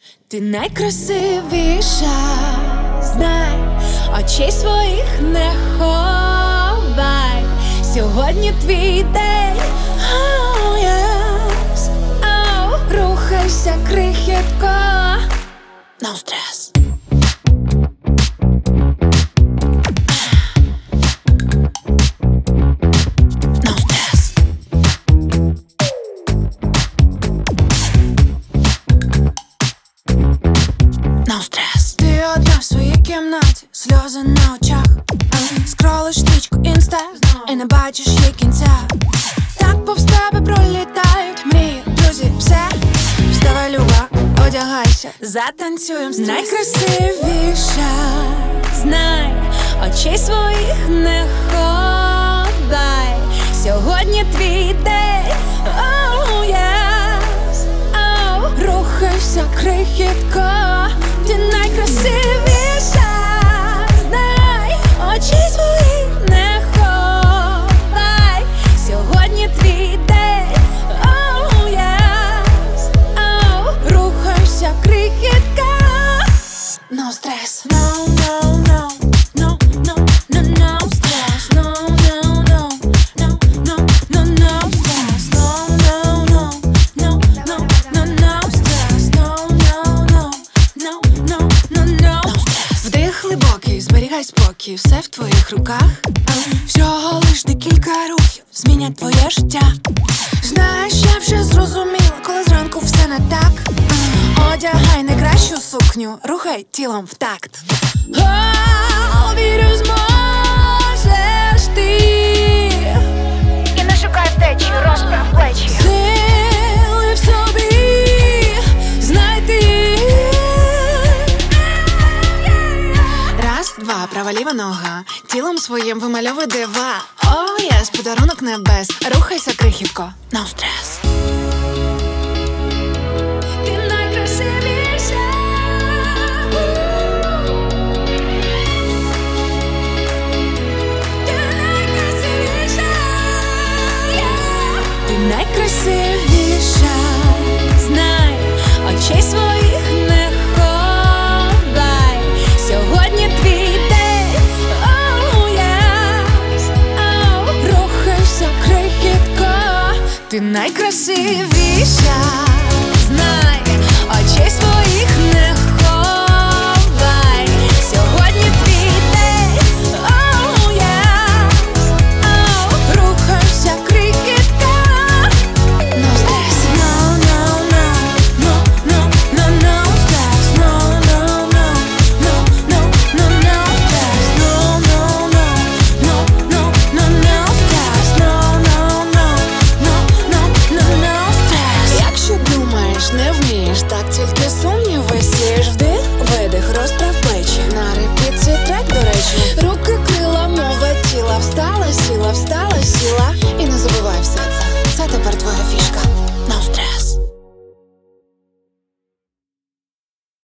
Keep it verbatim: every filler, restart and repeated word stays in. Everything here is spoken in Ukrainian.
Ти найкрасивіша, знай, очей своїх не ховай. Сьогодні твій день, oh, yes. oh, рухайся, крихітко, no stress. Ти одна в своїй кімнаті, сльози на очах, скролиш стрічку інста і не бачиш її кінця. Так повз тебе пролітають мрії, друзі, все. Вставай, люба, одягайся, затанцюєм стрес. Найкрасивіша, знай, очей своїх не ховай. Сьогодні твій день, oh, yes. oh, рухайся, крихітко. Ти найкрасивіша, знай, очей своїх не ховай. Сьогодні твій день, oh, yes. oh, рухайся, крихітка, no stress. No, no, no, no, no, no, no stress. No, no, no, no, no, no, no stress. No, no, no, no, no, no, no stress. No, no, no, no, no, no, no. Вдих глибокий, зберігай спокій, все в твоїх руках. Всього лиш декілька рухів змінять твоє життя. Знаєш, я вже зрозуміла, коли зранку все не так. Одягай найкращу сукню, рухай тілом в такт. О, вірю, зможеш ти. І не шукай втечі, розправ плечі. Сили в собі знайти. Раз, два, права, ліва нога. Тілом своїм вимальовуй дива. О, єс, подарунок небес. Рухайся, крихітко, no stress. Ти найкрасивіша. Ти найкрасивіша. Ти найкрасивіша, знай, очей своїх не ховай. Сьогодні твій день, oh, yes. oh, рухайся, крихітко. Ти найкрасивіша, знай, очей своїх не ховай. Сьогодні твій день, oh, yes. oh, рухайся, крихітка, no stress. No, no, no, no, no, no, no stress. No, no, no, no, no, no, no stress. No, no, no, no, no, no, no stress. No, no, no, no, no, no, no stress. Якщо думаєш, не вмієш, так тільки сумніви сієш.